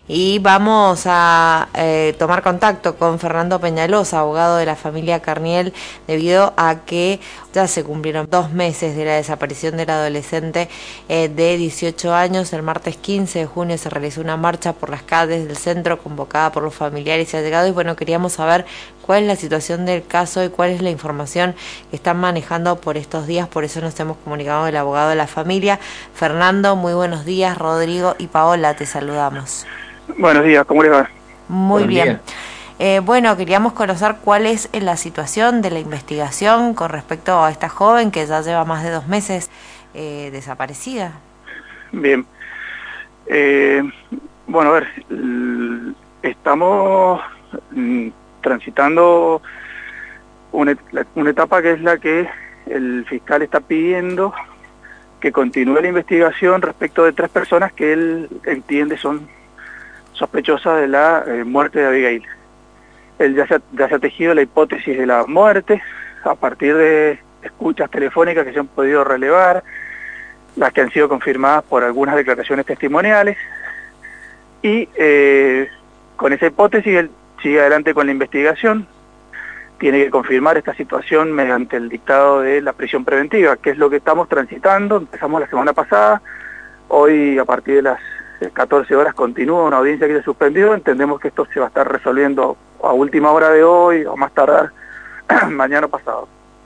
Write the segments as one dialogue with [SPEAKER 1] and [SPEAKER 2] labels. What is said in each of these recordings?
[SPEAKER 1] Y vamos a tomar contacto con Fernando Peñalosa, abogado de la familia Carniel, debido a que ya se cumplieron 2 meses de la desaparición del adolescente de 18 años. El martes 15 de junio se realizó una marcha por las calles del centro convocada por los familiares y allegados. Y bueno, queríamos saber cuál es la situación del caso y cuál es la información que están manejando por estos días. Por eso nos hemos comunicado con el abogado de la familia. Fernando, muy buenos días. Rodrigo y Paola, te saludamos.
[SPEAKER 2] Buenos días, ¿cómo les va?
[SPEAKER 1] Muy
[SPEAKER 3] Buen
[SPEAKER 1] bien.
[SPEAKER 3] día.
[SPEAKER 1] Bueno, queríamos conocer cuál es la situación de la investigación con respecto a esta joven que ya lleva más de 2 meses desaparecida.
[SPEAKER 2] Bien. Bueno, a ver, estamos transitando una etapa que es la que el fiscal está pidiendo que continúe la investigación respecto de 3 personas que él entiende son sospechosas de la muerte de Abigail. Él ya se ha tejido la hipótesis de la muerte a partir de escuchas telefónicas que se han podido relevar, las que han sido confirmadas por algunas declaraciones testimoniales, y con esa hipótesis él sigue adelante con la investigación. Tiene que confirmar esta situación mediante el dictado de la prisión preventiva, que es lo que estamos transitando. Empezamos la semana pasada, hoy a partir de las 14 horas continúa una audiencia que se suspendió. Entendemos que esto se va a estar resolviendo a última hora de hoy o más tardar mañana pasado.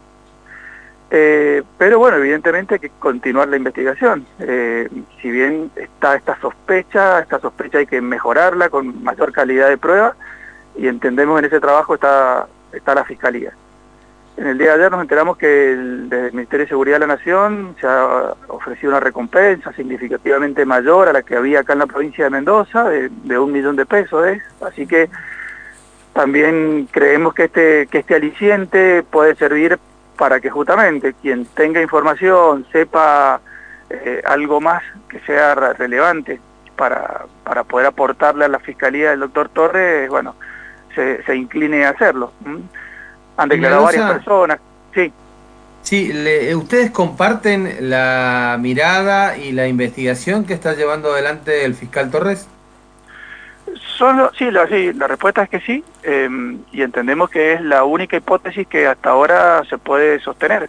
[SPEAKER 2] Pero bueno, evidentemente hay que continuar la investigación. Si bien está esta sospecha hay que mejorarla con mayor calidad de prueba, y entendemos en ese trabajo está la Fiscalía. En el día de ayer nos enteramos que desde el Ministerio de Seguridad de la Nación se ha ofrecido una recompensa significativamente mayor a la que había acá en la provincia de Mendoza, de 1 millón de pesos. Así que también creemos que este aliciente puede servir para que justamente quien tenga información, sepa algo más que sea relevante para poder aportarle a la Fiscalía del doctor Torres, bueno, se incline a hacerlo. Han declarado varias personas. Sí.
[SPEAKER 3] Sí, ¿ustedes comparten la mirada y la investigación que está llevando adelante el fiscal Torres?
[SPEAKER 2] Sí, la respuesta es que sí, y entendemos que es la única hipótesis que hasta ahora se puede sostener.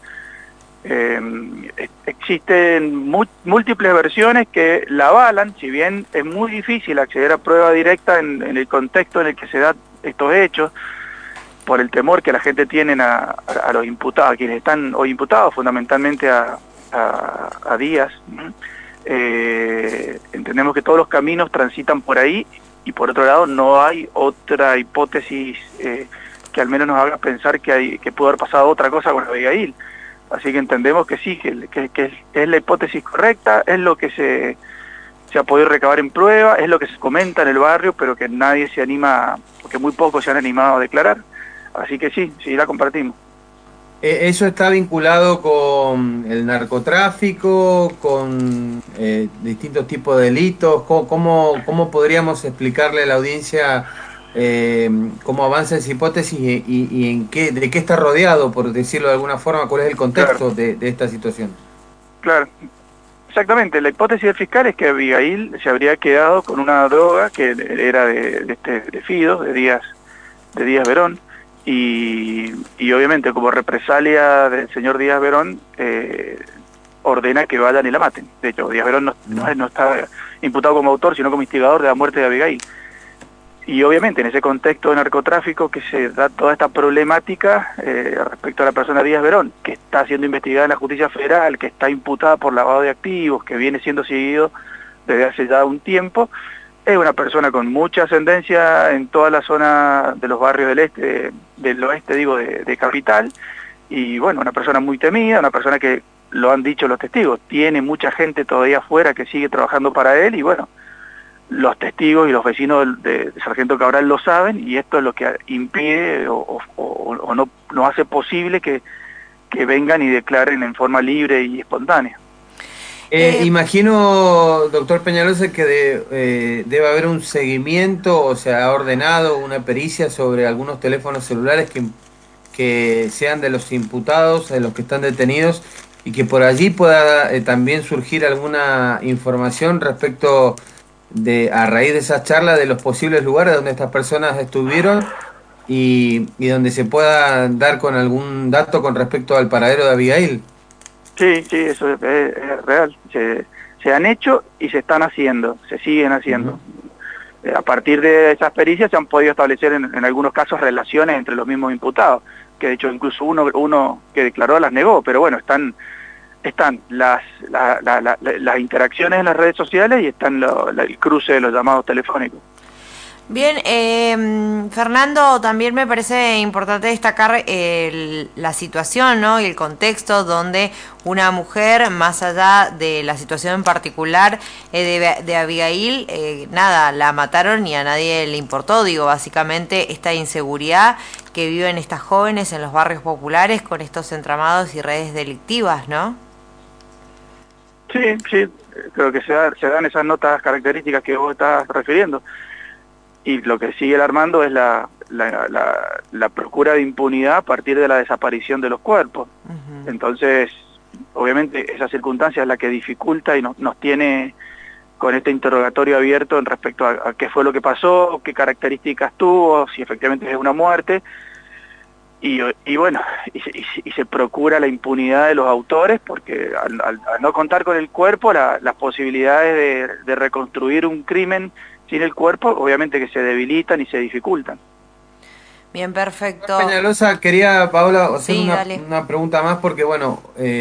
[SPEAKER 2] Existen múltiples versiones que la avalan, si bien es muy difícil acceder a prueba directa en el contexto en el que se dan estos hechos, por el temor que la gente tiene a los imputados, a quienes están hoy imputados, fundamentalmente a Díaz. Entendemos que todos los caminos transitan por ahí, y por otro lado no hay otra hipótesis que al menos nos haga pensar que pudo haber pasado otra cosa con Abigail. Así que entendemos que sí, que es la hipótesis correcta, es lo que se ha podido recabar en prueba, es lo que se comenta en el barrio, pero que nadie se anima, porque muy pocos se han animado a declarar. Así que sí, la compartimos.
[SPEAKER 3] ¿Eso está vinculado con el narcotráfico, con distintos tipos de delitos? ¿Cómo podríamos explicarle a la audiencia cómo avanza esa hipótesis y de qué está rodeado, por decirlo de alguna forma? ¿Cuál es el
[SPEAKER 2] Claro,
[SPEAKER 3] contexto de esta situación?
[SPEAKER 2] claro. Exactamente, la hipótesis del fiscal es que Abigail se habría quedado con una droga que era de Fido, de Díaz Verón, y obviamente como represalia del señor Díaz Verón, ordena que vayan y la maten. De hecho, Díaz Verón no está imputado como autor, sino como instigador de la muerte de Abigail. Y obviamente en ese contexto de narcotráfico que se da toda esta problemática respecto a la persona Díaz Verón, que está siendo investigada en la justicia federal, que está imputada por lavado de activos, que viene siendo seguido desde hace ya un tiempo. Es una persona con mucha ascendencia en toda la zona de los barrios del oeste, de Capital, y bueno, una persona muy temida, una persona que, lo han dicho los testigos, tiene mucha gente todavía afuera que sigue trabajando para él, y bueno, los testigos y los vecinos de Sargento Cabral lo saben, y esto es lo que impide o no hace posible que vengan y declaren en forma libre y espontánea.
[SPEAKER 3] Imagino, doctor Peñalosa, que debe haber un seguimiento, o se ha ordenado una pericia sobre algunos teléfonos celulares que sean de los imputados, de los que están detenidos, y que por allí pueda también surgir alguna información respecto a raíz de esas charlas de los posibles lugares donde estas personas estuvieron y donde se pueda dar con algún dato con respecto al paradero de Abigail.
[SPEAKER 2] Sí, sí, eso es real. Se han hecho y se están haciendo, se siguen haciendo. A partir de esas pericias se han podido establecer en algunos casos relaciones entre los mismos imputados, que de hecho incluso uno que declaró las negó, pero bueno, están las interacciones en las redes sociales y están el cruce de los llamados telefónicos.
[SPEAKER 1] Bien, Fernando, también me parece importante destacar la situación, ¿no? Y el contexto donde una mujer, más allá de la situación en particular de Abigail, nada, la mataron y a nadie le importó. Digo, básicamente esta inseguridad que viven estas jóvenes en los barrios populares con estos entramados y redes delictivas, ¿no?
[SPEAKER 2] Sí, sí, creo que se dan esas notas características que vos estás refiriendo. Y lo que sigue alarmando es la procura de impunidad a partir de la desaparición de los cuerpos. Entonces, obviamente, esa circunstancia es la que dificulta y nos tiene con este interrogatorio abierto en respecto a qué fue lo que pasó, qué características tuvo, si efectivamente es una muerte. Y bueno, y se procura la impunidad de los autores, porque al no contar con el cuerpo, las posibilidades de reconstruir un crimen sin el cuerpo, obviamente que se debilitan y se dificultan.
[SPEAKER 1] Bien, perfecto.
[SPEAKER 3] Peñalosa, quería, Paola, hacer
[SPEAKER 1] Sí,
[SPEAKER 3] una pregunta más porque, bueno,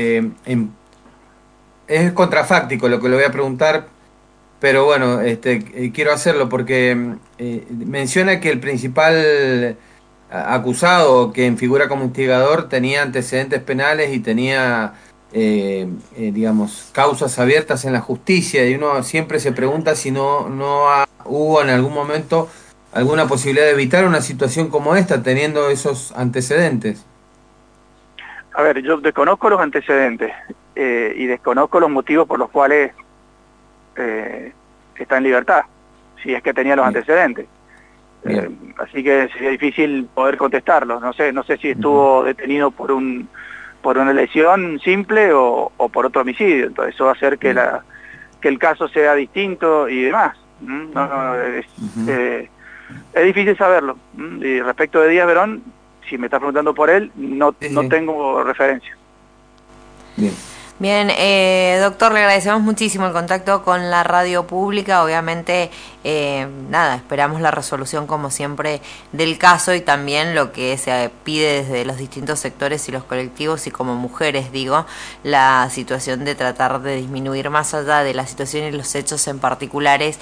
[SPEAKER 3] es contrafáctico lo que le voy a preguntar, pero bueno, quiero hacerlo porque menciona que el principal acusado, quien figura como instigador, tenía antecedentes penales y tenía, digamos, causas abiertas en la justicia, y uno siempre se pregunta si no hubo en algún momento alguna posibilidad de evitar una situación como esta, teniendo esos antecedentes.
[SPEAKER 2] A ver, yo desconozco los antecedentes y desconozco los motivos por los cuales está en libertad, si es que tenía los antecedentes. Así que sería difícil poder contestarlo. No sé si estuvo detenido por una lesión simple o por otro homicidio. Entonces eso va a hacer que el caso sea distinto y demás. Es difícil saberlo. Y respecto de Díaz Verón, si me estás preguntando por él, no tengo referencia.
[SPEAKER 1] Bien, doctor, le agradecemos muchísimo el contacto con la radio pública. Obviamente, nada, esperamos la resolución como siempre del caso y también lo que se pide desde los distintos sectores y los colectivos y como mujeres, digo, la situación de tratar de disminuir más allá de la situación y los hechos en particulares,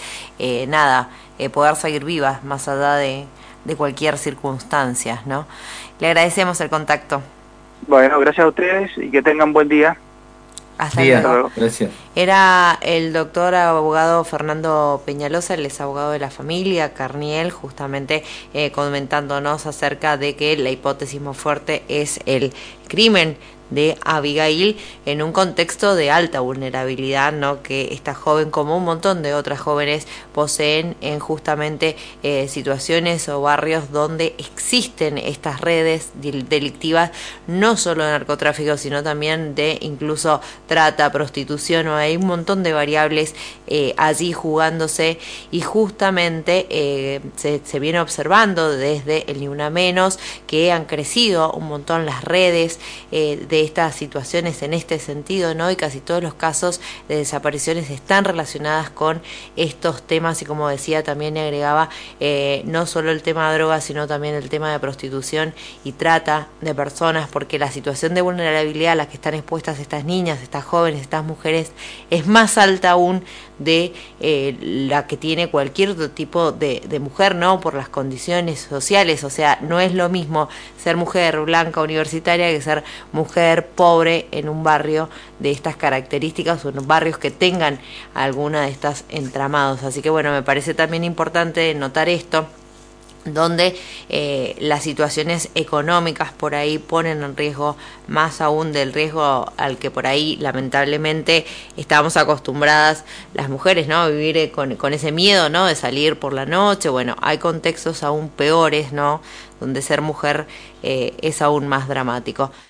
[SPEAKER 1] poder seguir vivas más allá de cualquier circunstancia, ¿no? Le agradecemos el contacto.
[SPEAKER 2] Bueno, gracias a ustedes y que tengan buen día.
[SPEAKER 1] Hasta luego.
[SPEAKER 3] Gracias.
[SPEAKER 1] Era el doctor abogado Fernando Peñalosa, el ex abogado de la familia Carniel, justamente comentándonos acerca de que la hipótesis más fuerte es el crimen de Abigail en un contexto de alta vulnerabilidad, ¿no? Que esta joven, como un montón de otras jóvenes, poseen en justamente situaciones o barrios donde existen estas redes delictivas, no solo de narcotráfico, sino también de incluso trata, prostitución, o hay un montón de variables allí jugándose, y justamente se viene observando desde el Ni Una Menos que han crecido un montón las redes de estas situaciones en este sentido, ¿no? Y casi todos los casos de desapariciones están relacionadas con estos temas, y como decía, también agregaba no solo el tema de drogas, sino también el tema de prostitución y trata de personas, porque la situación de vulnerabilidad a la que están expuestas estas niñas, estas jóvenes, estas mujeres, es más alta aún de la que tiene cualquier otro tipo de mujer, ¿no? Por las condiciones sociales. O sea, no es lo mismo ser mujer blanca universitaria que ser mujer pobre en un barrio de estas características o en barrios que tengan alguna de estas entramados. Así que bueno, me parece también importante notar esto, donde las situaciones económicas por ahí ponen en riesgo más aún del riesgo al que por ahí lamentablemente estábamos acostumbradas las mujeres, ¿no? A vivir con ese miedo, ¿no? De salir por la noche. Bueno, hay contextos aún peores, ¿no? Donde ser mujer es aún más dramático.